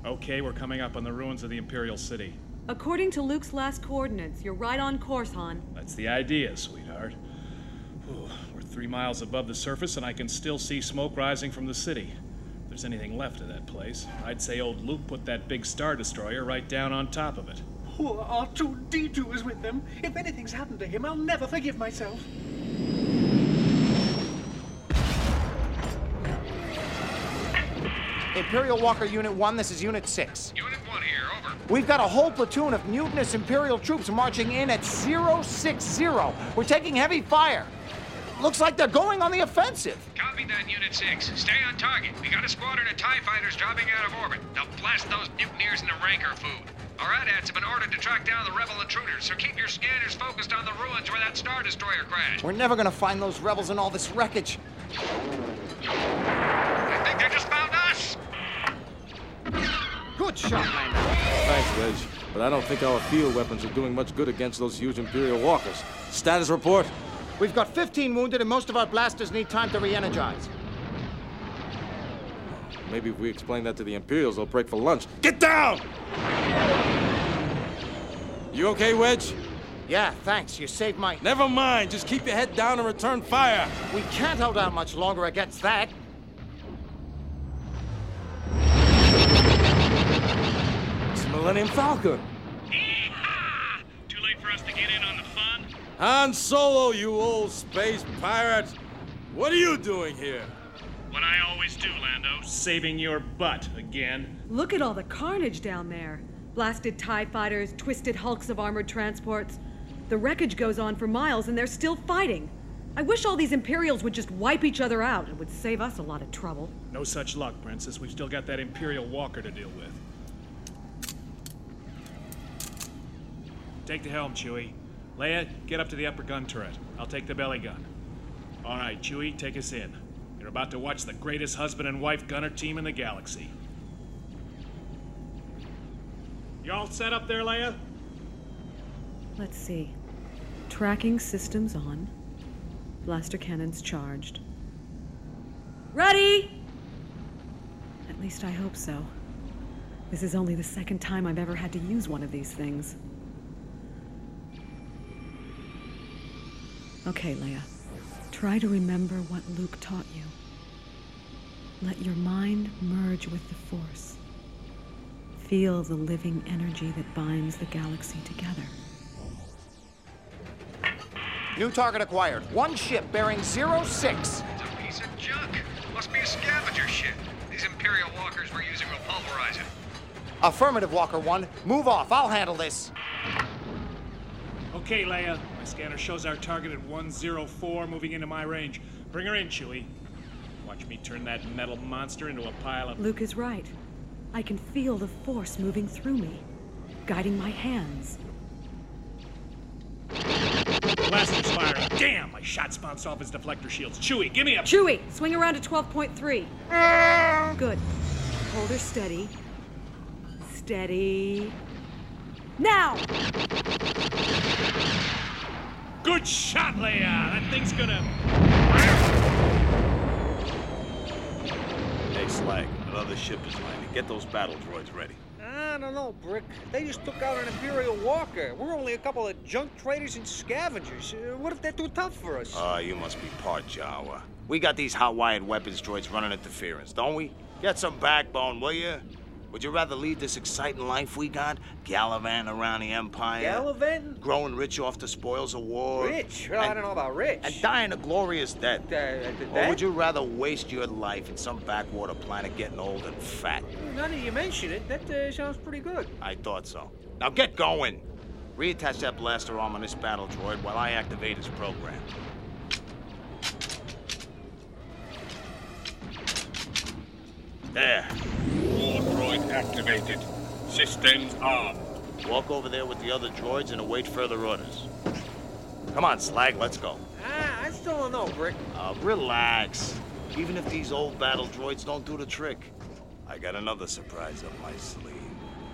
Okay, we're coming up on the ruins of the Imperial City. According to Luke's last coordinates, you're right on course, Han. That's the idea, sweetheart. Ooh, we're 3 miles above the surface, and I can still see smoke rising from the city. If there's anything left of that place, I'd say old Luke put that big Star Destroyer right down on top of it. Poor R2-D2 is with them. If anything's happened to him, I'll never forgive myself. Imperial Walker Unit 1, this is Unit 6. Unit 1 here, over. We've got a whole platoon of mutinous Imperial troops marching in at 060. We're taking heavy fire. Looks like they're going on the offensive. Copy that, Unit 6. Stay on target. We got a squadron of TIE fighters dropping out of orbit. They'll blast those mutineers into rancor food. Our AT-ATs have been ordered to track down the rebel intruders, so keep your scanners focused on the ruins where that Star Destroyer crashed. We're never gonna find those rebels in all this wreckage. I think they just found us! Good shot, Lando. Thanks, Wedge. But I don't think our field weapons are doing much good against those huge Imperial walkers. Status report? We've got 15 wounded and most of our blasters need time to re-energize. Maybe if we explain that to the Imperials, they'll break for lunch. Get down! You okay, Wedge? Yeah, thanks. You saved my... Never mind. Just keep your head down and return fire. We can't hold out much longer against that. It's the Millennium Falcon. Yee-haw! Too late for us to get in on the fun? Han Solo, you old space pirate. What are you doing here? What I always do, Lando. Saving your butt again. Look at all the carnage down there. Blasted TIE fighters, twisted hulks of armored transports. The wreckage goes on for miles and they're still fighting. I wish all these Imperials would just wipe each other out. It would save us a lot of trouble. No such luck, Princess. We've still got that Imperial Walker to deal with. Take the helm, Chewie. Leia, get up to the upper gun turret. I'll take the belly gun. All right, Chewie, take us in. You're about to watch the greatest husband and wife gunner team in the galaxy. You all set up there, Leia? Let's see. Tracking systems on. Blaster cannons charged. Ready! At least I hope so. This is only the second time I've ever had to use one of these things. Okay, Leia. Try to remember what Luke taught you. Let your mind merge with the Force. Feel the living energy that binds the galaxy together. New target acquired. One ship bearing 06. It's a piece of junk. Must be a scavenger ship. These Imperial walkers we're using will pulverize it. Affirmative, Walker 1. Move off. I'll handle this. Okay, Leia. My scanner shows our target at 104, moving into my range. Bring her in, Chewie. Watch me turn that metal monster into a pile of... Luke is right. I can feel the Force moving through me, guiding my hands. Blaster's firing. Damn! My shots bounced off his deflector shields. Chewie, give me a... Chewie, swing around to 12.3. Good. Hold her steady. Steady. Now! Good shot, Leia! That thing's gonna... Hey, Slag, another ship is landing. Get those battle droids ready. I don't know, Brick. They just took out an Imperial Walker. We're only a couple of junk traders and scavengers. What if they're too tough for us? You must be part Jawa. We got these hot-wired weapons droids running interference, don't we? Get some backbone, will you? Would you rather lead this exciting life we got? Gallivanting around the Empire? Gallivanting? Growing rich off the spoils of war? Rich? I don't know about rich. And dying a glorious death. Or would you? you rather waste your life in some backwater planet getting old and fat? Now that you mention it, that sounds pretty good. I thought so. Now get going! Reattach that blaster arm on this battle droid while I activate his program. There. War droid activated. Systems on. Walk over there with the other droids and await further orders. Come on, Slag, let's go. I still don't know, Brick. Relax. Even if these old battle droids don't do the trick, I got another surprise up my sleeve.